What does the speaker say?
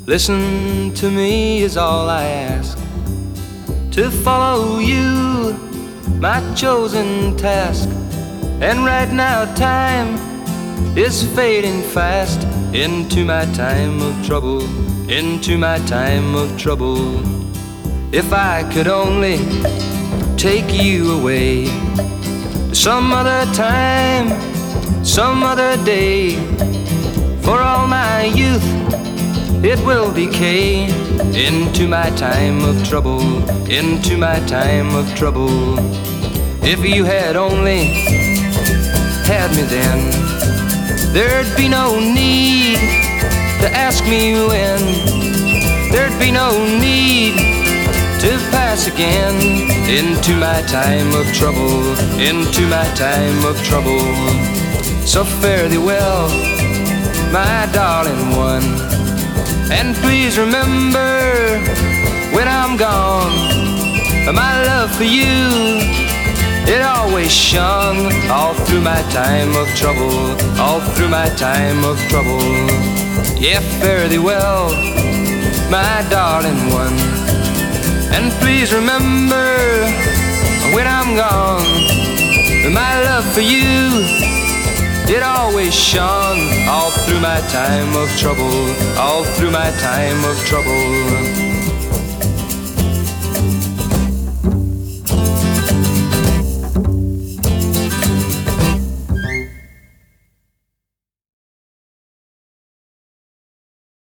Listen to me is all I ask, to follow you, my chosen task. And right now time is fading fast into my time of trouble, into my time of trouble. If I could only take you away to some other time, some other day, for all my youth it will decay into my time of trouble, into my time of trouble. If you had only had me then, there'd be no need to ask me when. There'd be no need to pass again into my time of trouble, into my time of trouble. So fare thee well, my darling one, and please remember when I'm gone, my love for you, it always shone all through my time of trouble, all through my time of trouble. Yeah, fare thee well, my darling one, and please remember when I'm gone, my love for you, it always shone all through my time of trouble, all through my time of trouble.